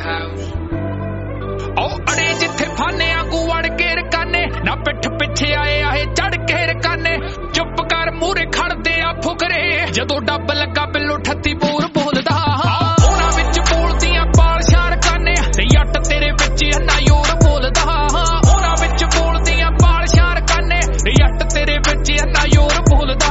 अड़े जिथे फाने आगू वड़ के रकाने ना पिठ पिछे आए आहे चढ़ के रकाने चुप कर मूरे खड़दे आ फुकरे जदों डब लगा बिल्लो 38 बोर बोलदा ਉਹਨਾਂ ਵਿੱਚ ਬੋਲਦੀਆਂ ਪਾਲ ਸ਼ਾਰ ਕਾਨੇ ਤੇ ਯੱਟ ਤੇਰੇ ਵਿੱਚ ਅੰਨਾ ਯੋਰ ਬੋਲਦਾ ਉਹਨਾਂ ਵਿੱਚ ਬੋਲਦੀਆਂ ਪਾਲ ਸ਼ਾਰ ਕਾਨੇ ਤੇ ਯੱਟ ਤੇਰੇ ਵਿੱਚ ਅੰਨਾ ਯੋਰ ਬੋਲਦਾ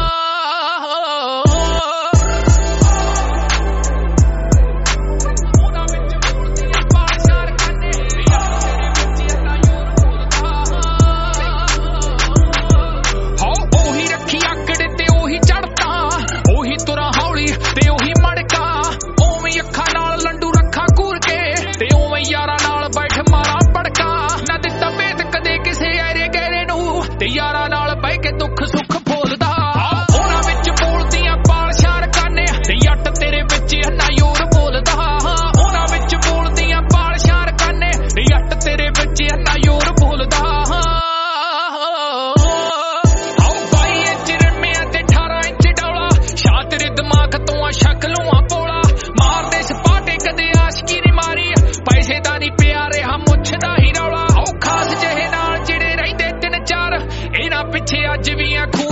ਤੇ ਉਹੀ ਮੜਕਾ ਉਵੇਂ ਅੱਖਾਂ ਨਾਲ ਲੰਡੂ ਰੱਖਾਂ ਘੂਰ ਕੇ ਤੇ ਉਵੇਂ ਯਾਰਾਂ ਨਾਲ ਬੈਠ ਮਾਰਾਂ ਪੜਕਾ ਨਾ ਦਿੱਤਾ ਭੇਤ ਕਦੇ ਕਿਸੇ ਐਰੇ ਗਹਿਰੇ ਨੂੰ ਤੇ ਯਾਰਾਂ ਨਾਲ ਬਹਿ ਕੇ ਦੁੱਖ ਸੁੱਖ ਫੋਲਦਾ ਉਹਨਾਂ ਵਿੱਚ ਬੋਲਦੀਆਂ ਪਾਲ ਸ਼ਾਰ ਕਾਨੇ ਤੇ ਯੱਟ ਤੇਰੇ ਵਿੱਚ ਅੰਨਾ ਯੋਰ ਬੋਲਦਾ ਉਹਨਾਂ ਵਿੱਚ ਬੋਲਦੀਆਂ ਪਾਲ ਸ਼ਾਰ ਕਾਨੇ ਤੇ ਯੱਟ ਤੇਰੇ ਵਿੱਚ ਅੰਨਾ ਯੋਰ ਬੋਲਦਾ ਸ਼ਕਲੋਂ ਆ ਪੋਲਾ ਮਾਰਦੇ ਸਪਾਟੇ ਕਦੇ ਆਸ਼ਕੀ ਨੀ ਮਾਰੀ ਪੈਸੇ ਦਾ ਨੀ ਪਿਆਰੇ ਹਾਂ ਮੁੱਛਦਾ ਹੀ ਰੌਲਾ ਉਹ ਖਾਸ ਜਿਹੇ ਨਾਲ ਜਿਹੜੇ ਰਹਿੰਦੇ 3-4 ਇਹਨਾਂ ਪਿੱਛੇ ਅੱਜ ਵੀ ਆ